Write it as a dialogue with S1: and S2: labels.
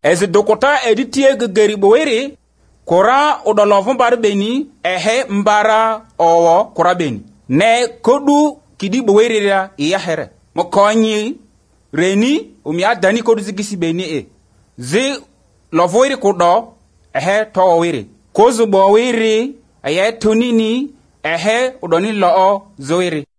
S1: ezi dokota edi tie gegeri bowere kora udolofun bar beni ehe mbara owo kora beni ne kodu kidi bowere ya here mokonyi reni umia dani kodu zigisi beni zi lovoire kodo ehe to were kozu bowere aye tonini ehe udoni loo zoere